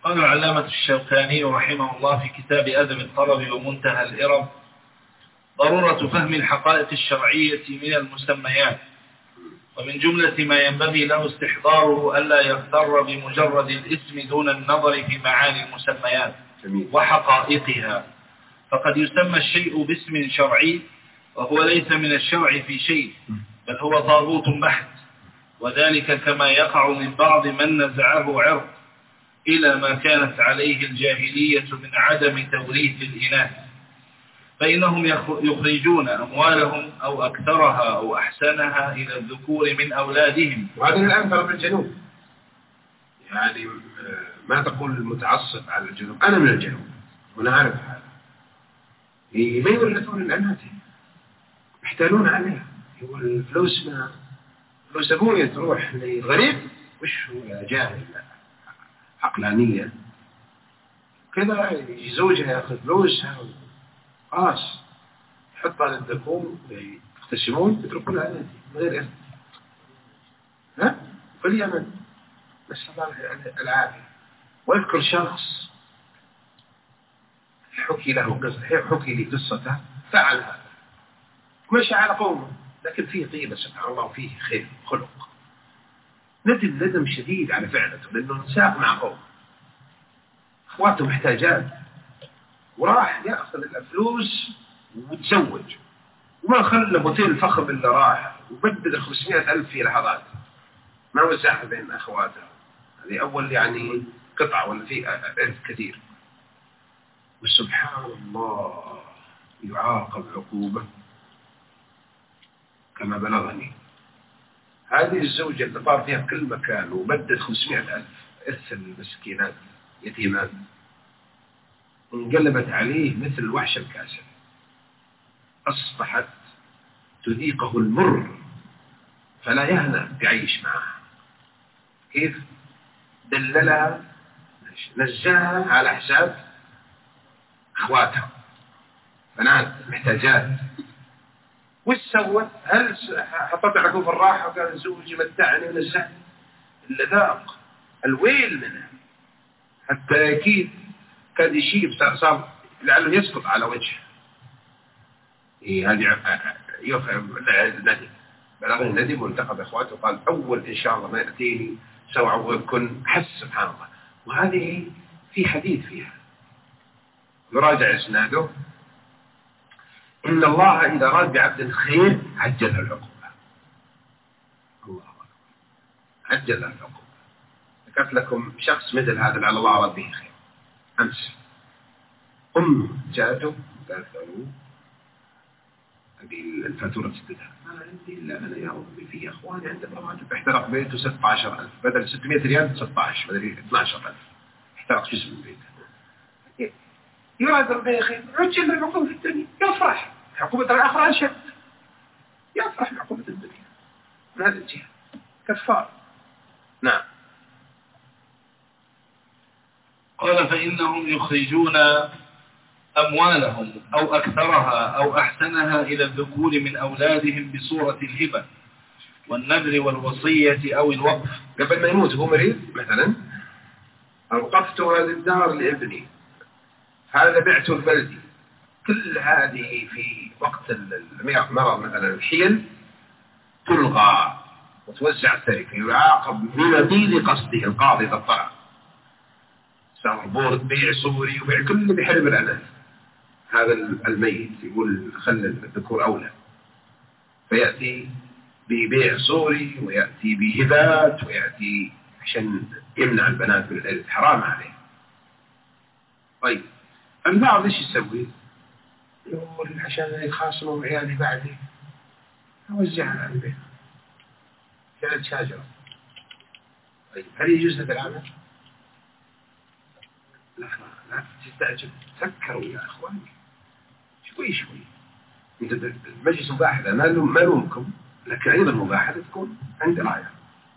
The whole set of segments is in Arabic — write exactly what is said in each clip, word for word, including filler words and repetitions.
قال العلامة الشوكاني رحمه الله في كتاب أدب الطرب ومنتهى الإرب: ضرورة فهم الحقائق الشرعية من المسميات، ومن جملة ما ينبغي له استحضاره ألا يغتر بمجرد الاسم دون النظر في معاني المسميات وحقائقها، فقد يسمى الشيء باسم شرعي وهو ليس من الشرع في شيء، بل هو طاغوت بحت، وذلك كما يقع من بعض من نزعه عرق إلى ما كانت عليه الجاهلية من عدم توريث الإناث، فإنهم يخرجون أموالهم أو أكثرها أو أحسنها إلى الذكور من أولادهم. وهذا الآن ترى من الجنوب، يعني ما تقول المتعصب على الجنوب، أنا من الجنوب وأنا عارف هذا، ما يورثون الأناث، يحتالون عليها، هو الفلوس ما فلوس أبوية تروح للغريب، وش هو جاهل عقلانية كذا، يزوجها يأخذ فلوسها خلاص يحطها للذكور يقتسمون يتركون على من غير إثم. ها في اليمن نسأل الله العافية. ويذكر شخص حكي له قصة، حكي لي قصته، فعل هذا مشى على قومه، لكن فيه طيبة سبحان الله وفيه خير خلق، ندم ندم شديد على فعلته لأنه انساق مع قومه، أخواته محتاجات، وراح يأخذ الفلوس وتزوج، وما خلى موتيل الفخم إلا راح وبدل خمسمائة ألف في لحظات، ما وزعها بين أخواته، هذه أول يعني قطعة ولا في ألف كثير. وسبحان الله يعاقب عقوبة كما بلغني، هذه الزوجة اللي طار فيها في كل مكان وبدل خمسمائة ألف إرث المسكينات يتيمان، انقلبت عليه مثل الوحش الكاسر، أصبحت تذيقه المر فلا يهنأ بعيش معها. كيف دللها نزلها على حساب أخواتها بنات محتاجات، وش سوت؟ هل حطت عقوب في الراحة وقال زوجي متعني ونزعني؟ إلا ذاق الويل منها حتى أكيد كان يشيب، صار لعله يسقط على وجهه. إيه هذه ندم، بلغني ندم والتقى بأخواته وقال أول إن شاء الله ما يأتيني سوى ويكون حس سبحان الله. وهذه في حديث فيها يراجع إسناده، إن الله إذا راد بعبد الخير عجل العقوبة، الله أكبر عجل العقوبة. ذكرت لكم شخص مثل هذا على الله راد به خير أمس، أم جاءته قالت له هذه الفاتورة تسددها، أنا عندي إلا أنا يا ربي في أخواني عند الراتب احترق بيته ستة عشر ألف، بدل ستمائة ريال ستة عشر، بدل اثني عشر ألف احترق جزء من بيته. يراد ربي خير عجل العقوبة في الدنيا، يفرح عقوبة الآخرة أشد، يفرح بعقوبة الدنيا من هذه الجهة كفار. نعم. قال فإنهم يخرجون أموالهم أو أكثرها أو أحسنها إلى الذكور من أولادهم بصورة الهبة والنذر والوصية أو الوقف. قبل ما يموت هو مريض مثلا، أوقفت هذه الدار لابني، هذا بعته البلدي، كل هذه في وقت المرض مثلا الحيل تلغى وتوزع التركة، يعاقب بنبيل قصده القاضي إذا اطلع، صار بورد بيع صوري وبيع كل اللي بيحرم الأناث، هذا الميت يقول خلي الذكور أولى، فيأتي ببيع صوري ويأتي بهبات ويأتي عشان يمنع البنات من الإرث، حرام عليه. طيب البعض ايش يسوي؟ يقول عشان يخاصموا عيالي بعدي اوزعها على البيت كانت شاجرة. طيب هل يجوز هذا العمل؟ لا لا تستعجل، فكروا يا اخواني شوي شوي. انت المجلس مباحثة ما لومكم، لكن ايضا مباحثة تكون عند راية.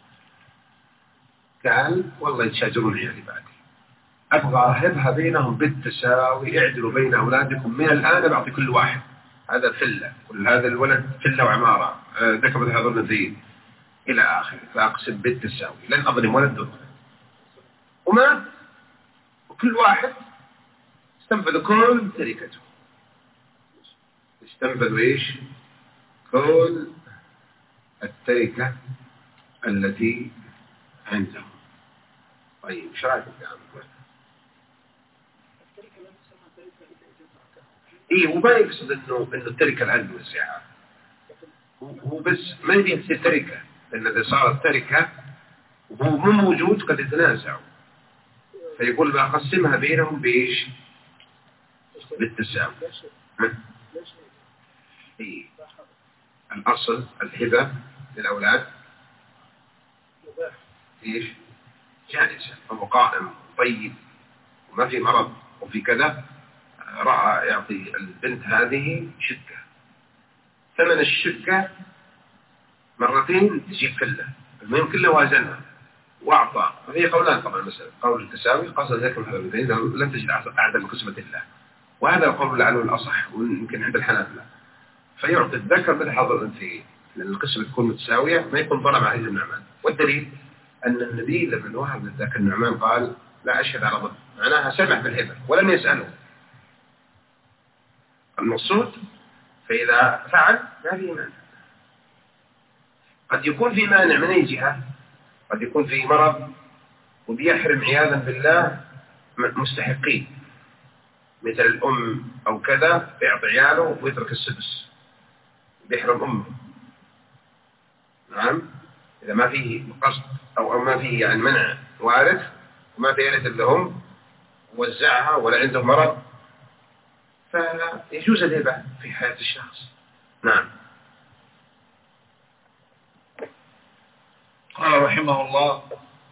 قال والله يتشاجرون عيالي بعدي، أبغى أهبها بينهم بالتساوي، اعدلوا بين أولادكم من الآن، بعطي كل واحد هذا فلة، كل هذا الولد فلة وعمارة، ذكر هذا النذير إلى آخره، فأقسم بالتساوي لن أظلم ولد دون ولد. وما وكل واحد استنفذ كل تركته، استنفذوا إيش؟ كل التركة التي عندهم. طيب ايش رايك يا عم؟ ايه وما يقصد انه انه التركه الان موزعها، هو بس ما يبي تصير تركه، لان اذا صارت تركه وهو مو موجود قد يتنازعوا، فيقول بقسمها بينهم بايش؟ بالتساوي. ايه الاصل الهبه للاولاد ايش؟ جالسة وهو قائم طيب وما في مرض وفي كذا، رأى يعطي البنت هذه شقة، ثمن الشقة مرتين تجيب كله، المهم كله وازنها وأعطى. وهي قولان طبعا، مثلا قول التساوي قصد ذكر هذا الاثنين لم تجد أعدل قسمة الله، وهذا القول لعله الأصح ويمكن عند الحنابلة، فيعطي الذكر مثل حظ الأنثيين لأن القسمة تكون متساوية ما يكون ظلم عليه النعمان. والدليل أن النبي لما وهب لذاك النعمان قال لا أشهد على ظلم، معناها سمح بالهبة ولم يسأله المقصود، فإذا فعل ما في مانع. قد يكون في مانع من أي جهة، قد يكون في مرض وبيحرم عياذا بالله مستحقين مثل الأم أو كذا، بيعطي عياله ويترك السدس، بيحرم أمه. نعم، إذا ما فيه قصد أو, أو ما فيه يعني منع وارث وما في يرث لهم ووزعها ولا عنده مرض، فيجوز الهبة في حياة الشخص. نعم. قال رحمه الله: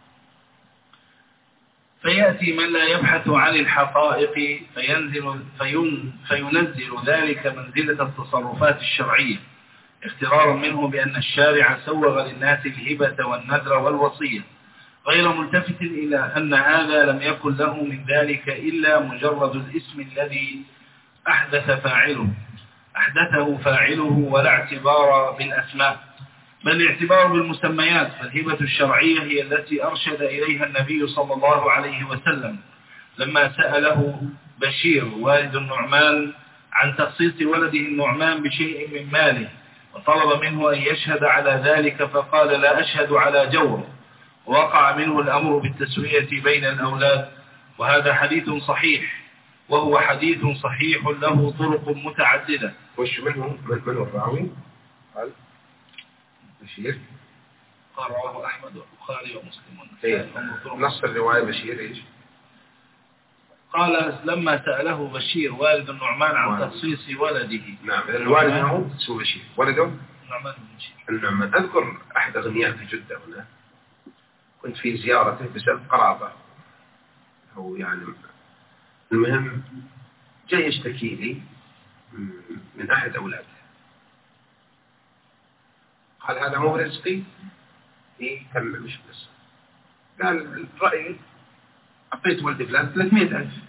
فيأتي من لا يبحث عن الحقائق فينزل, فين فينزل ذلك منزلة التصرفات الشرعية، اخترارا منه بأن الشارع سوغ للناس الهبة والنذر والوصية، غير ملتفت إلى أن هذا لم يكن له من ذلك إلا مجرد الاسم الذي أحدث فاعله أحدثه فاعله ولا اعتبار بالأسماء، بل الاعتبار بالمسميات. فالهبة الشرعية هي التي أرشد إليها النبي صلى الله عليه وسلم لما سأله بشير والد النعمان عن تخصيص ولده النعمان بشيء من ماله، وطلب منه أن يشهد على ذلك فقال لا أشهد على جور، ووقع منه الأمر بالتسوية بين الأولاد. وهذا حديث صحيح، وهو حديث صحيح له طرق متعددة. وش منه من من الراوي؟ قال بشير، قال رواه أحمد والبخاري ومسلم. إيه؟ نص الرواية بشير إيش؟ قال لما سأله بشير والد النعمان عن تخصيص ولده. نعم، الوالد هو اسمه بشير، ولده النعمان بن بشير. النعمان. أذكر أحد أغنياء في جدة هنا، كنت في زيارته بسبب قرابة أو يعني المهم جاي يشتكي لي من أحد أولاده، قال هذا مو رزقي. إيه كمل مش بس، قال رأيي أعطيت ولدي فلان ثلاثمائة ألف،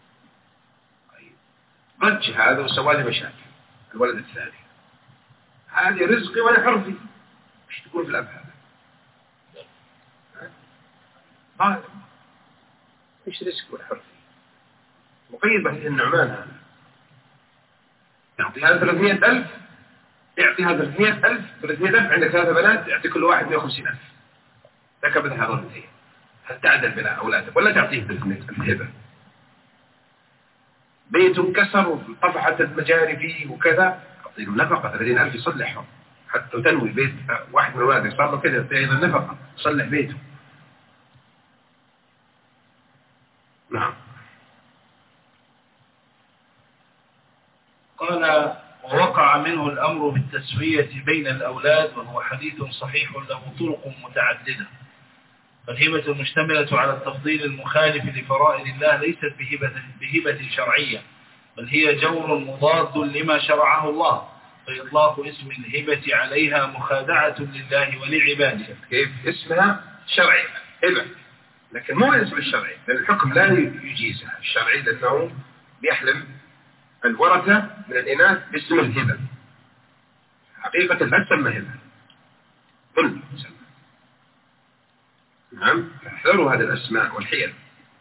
رج هذا وسوى لي مشاكل. الولد الثاني هذه رزقي وأنا حرفي، مش تقول في الأب هذا؟ قال إيش رزق ولا حرفي؟ مقيد به النعمان هذا، يعطي هذا ثلاثمائة ألف، يعطي هذا ثلاثمائة ألف، ثلاثمائة ألف عندك ثلاثة بنات، يعطي كل واحد مائة وخمسين ألف، لك بدها ظلمتين، هل تعدل بلا أولادك ولا تعطيه ثلاثمائة ألف هبة؟ بيته انكسر وطفحت المجاري فيه وكذا، أعطيه نفقة ثلاثين ألف يصلحهم حتى تنوي بيت واحد من أولادك صار له كذا، يعطيه أيضا نفقة يصلح بيته. نعم. قال ووقع منه الأمر بالتسوية بين الأولاد، وهو حديث صحيح له طرق متعددة. فالهبة المشتملة على التفضيل المخالف لفرائض الله ليست بهبة, بهبة شرعية، بل هي جور مضاد لما شرعه الله، فإطلاق اسم الهبة عليها مخادعة لله ولعباده. كيف اسمها شرعي هبة، لكن مو اسم الشرعي، لأن الحكم لا يجيزها الشرعي، لأنه بيحلم الورثة من الإناث باسم الهبة، حقيقة لا تسمى هبة، ظلم تسمى. نعم، احذروا هذه الأسماء والحيل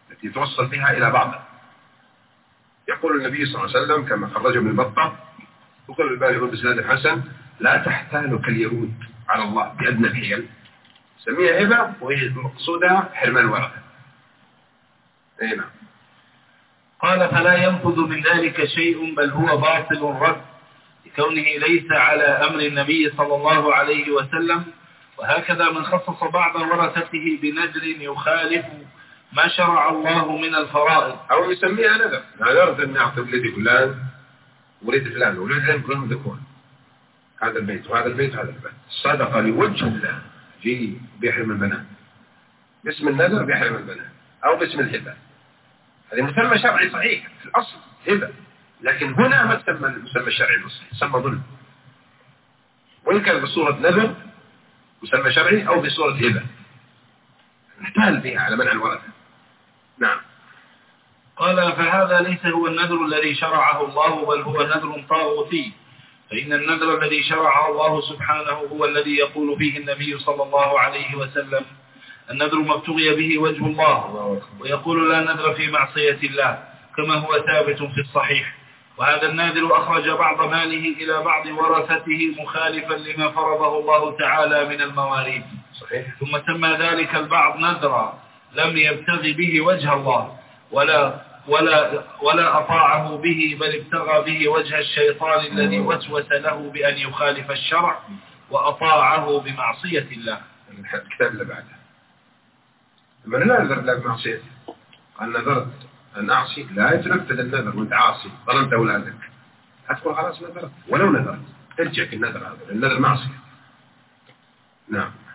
التي توصل بها إلى بعضها. يقول النبي صلى الله عليه وسلم كما خرجه من بطة وقال الباري بسناد الحسن: لا تحتال كاليهود على الله بأدنى الحيل. سميها هبة وهي مقصودها حرمان الورثة. اي نعم. قال: فلا ينفذ من ذلك شيء بل هو باطل رد لكونه ليس على أمر النبي صلى الله عليه وسلم. وهكذا من خصص بعض ورثته بنذر يخالف ما شرع الله من الفرائض أو يسميها نذر. نذرت أن أعطي ولدي فلان ولد فلان ولد فلان كلهم ذكور، هذا البيت وهذا البيت وهذا البيت، صدقة لوجه الله جي بيحرم البنات باسم النذر، بيحرم البنات أو باسم الهبة. هذه مسمى شرعي صحيح في الأصل هبة، لكن هنا ما تسمى المسمى الشرعي الصحيح، تسمى ظلم، وإن كان بصورة نذر مسمى شرعي أو بصورة هبة نحتال بها على منع الورثة. نعم. قال: فهذا ليس هو النذر الذي شرعه الله بل هو نذر طاغوتي، فإن النذر الذي شرعه الله سبحانه هو الذي يقول فيه النبي صلى الله عليه وسلم: النذر ما ابتغي به وجه الله، ويقول: لا نذر في معصية الله، كما هو ثابت في الصحيح. وهذا الناذر أخرج بعض ماله إلى بعض ورثته مخالفا لما فرضه الله تعالى من المواريث، ثم سمى ذلك البعض نذرا لم يبتغي به وجه الله ولا ولا ولا أطاعه به، بل ابتغى به وجه الشيطان الذي وسوس له بأن يخالف الشرع وأطاعه بمعصية الله. الكتاب اللي بعده: من لا نذر لا بمعصيته، قال: نذرت أن أعصي، لا يتنفذ النذر وأنت عاصي ظلمت أولادك، هتقول خلاص نذرت، ولو نذرت ارجع في النذر هذا، النذر معصية. نعم.